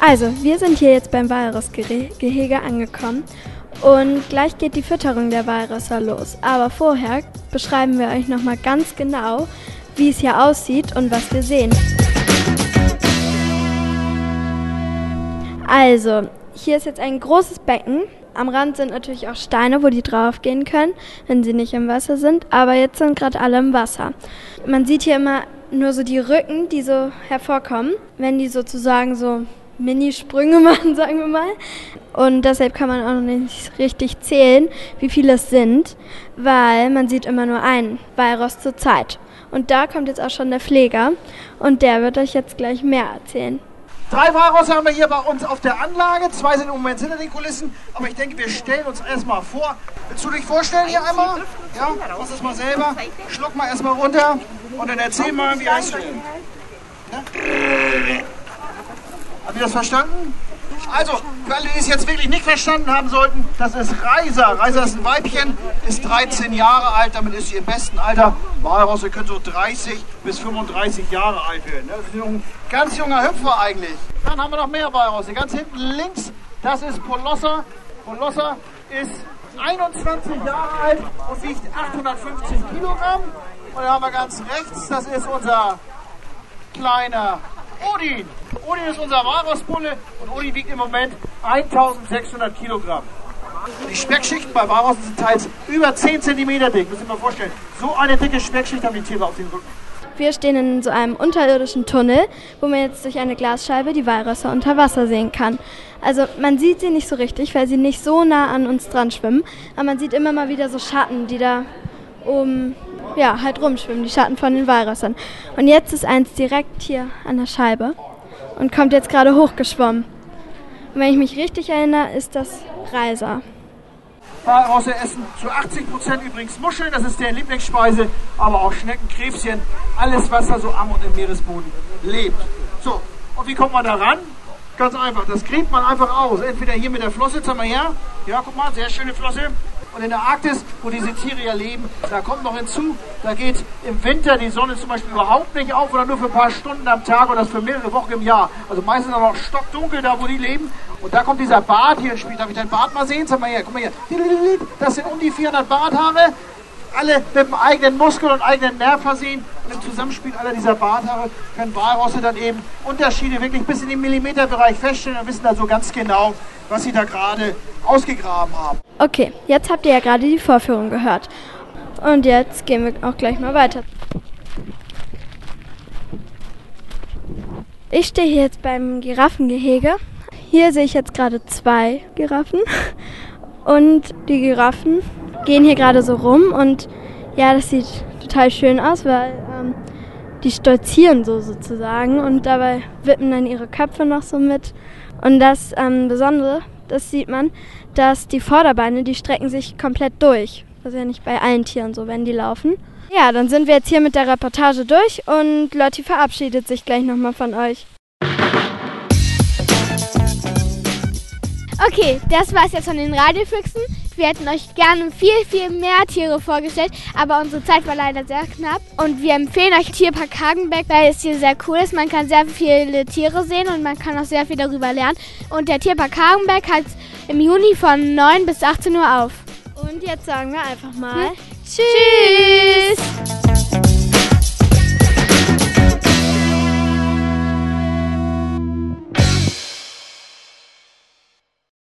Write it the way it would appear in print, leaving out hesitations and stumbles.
Also, wir sind hier jetzt beim Walrossgehege angekommen und gleich geht die Fütterung der Walrösser los. Aber vorher beschreiben wir euch nochmal ganz genau, wie es hier aussieht und was wir sehen. Also, hier ist jetzt ein großes Becken. Am Rand sind natürlich auch Steine, wo die drauf gehen können, wenn sie nicht im Wasser sind. Aber jetzt sind gerade alle im Wasser. Man sieht hier immer nur so die Rücken, die so hervorkommen, wenn die sozusagen so Mini-Sprünge machen, sagen wir mal. Und deshalb kann man auch noch nicht richtig zählen, wie viele es sind, weil man sieht immer nur einen Walross zur Zeit. Und da kommt jetzt auch schon der Pfleger und der wird euch jetzt gleich mehr erzählen. 3 Walrosse haben wir hier bei uns auf der Anlage, 2 sind im Moment hinter den Kulissen, aber ich denke, wir stellen uns erstmal vor. Willst du dich vorstellen hier einmal? Ja, mach das mal selber, schluck mal erstmal runter und dann erzähl mal, wie heißt du denn? Ja? Habt ihr das verstanden? Also, für alle, die es jetzt wirklich nicht verstanden haben sollten, das ist Reiser. Reiser ist ein Weibchen, ist 13 Jahre alt, damit ist sie im besten Alter. Walrosse können so 30 bis 35 Jahre alt werden. Das ist ein ganz junger Hüpfer eigentlich. Dann haben wir noch mehr Walrosse. Ganz hinten links, das ist Polossa. Polossa ist 21 Jahre alt und wiegt 850 Kilogramm. Und dann haben wir ganz rechts, das ist unser kleiner Odin. Odin ist unser Walrossbulle und Odin wiegt im Moment 1600 Kilogramm. Die Speckschichten bei Walrossen sind teils über 10 cm dick, müssen Sie mal vorstellen. So eine dicke Speckschicht haben die Tiere auf dem Rücken. Wir stehen in so einem unterirdischen Tunnel, wo man jetzt durch eine Glasscheibe die Walrösser unter Wasser sehen kann. Also man sieht sie nicht so richtig, weil sie nicht so nah an uns dran schwimmen. Aber man sieht immer mal wieder so Schatten, die da oben halt rumschwimmen, die Schatten von den Walrössern. Und jetzt ist eins direkt hier an der Scheibe und kommt jetzt gerade hochgeschwommen. Und wenn ich mich richtig erinnere, ist das Reiser. Walrosse essen zu 80% übrigens Muscheln, das ist deren Lieblingsspeise, aber auch Schnecken, Krebschen, alles was da so am und im Meeresboden lebt. So, und wie kommt man da ran? Ganz einfach, das gräbt man einfach aus. Entweder hier mit der Flosse, jetzt haben wir her, ja guck mal, sehr schöne Flosse. Und in der Arktis, wo diese Tiere ja leben, da kommt noch hinzu, da geht im Winter die Sonne zum Beispiel überhaupt nicht auf oder nur für ein paar Stunden am Tag und das für mehrere Wochen im Jahr. Also meistens auch noch stockdunkel da, wo die leben. Und da kommt dieser Bart hier ins Spiel. Darf ich deinen Bart mal sehen? Sag mal her, guck mal hier. Das sind um die 400 Barthaare. Alle mit einem eigenen Muskel und eigenen Nerv versehen. Und im Zusammenspiel aller dieser Barthaare können Walrosse dann eben Unterschiede wirklich bis in den Millimeterbereich feststellen und wissen dann so ganz genau, was sie da gerade ausgegraben haben. Okay, jetzt habt ihr ja gerade die Vorführung gehört. Und jetzt gehen wir auch gleich mal weiter. Ich stehe hier jetzt beim Giraffengehege. Hier sehe ich jetzt gerade 2 Giraffen. Und die Giraffen gehen hier gerade so rum und ja, das sieht total schön aus, weil die stolzieren so sozusagen und dabei wippen dann ihre Köpfe noch so mit. Und das Besondere, das sieht man, dass die Vorderbeine, die strecken sich komplett durch. Das ist ja nicht bei allen Tieren so, wenn die laufen. Ja, dann sind wir jetzt hier mit der Reportage durch und Lotti verabschiedet sich gleich nochmal von euch. Okay, das war's jetzt von den Radiofüchsen. Wir hätten euch gerne viel mehr Tiere vorgestellt, aber unsere Zeit war leider sehr knapp. Und wir empfehlen euch Tierpark Hagenbeck, weil es hier sehr cool ist. Man kann sehr viele Tiere sehen und man kann auch sehr viel darüber lernen. Und der Tierpark Hagenbeck hat im Juni von 9 bis 18 Uhr auf. Und jetzt sagen wir einfach mal Tschüss!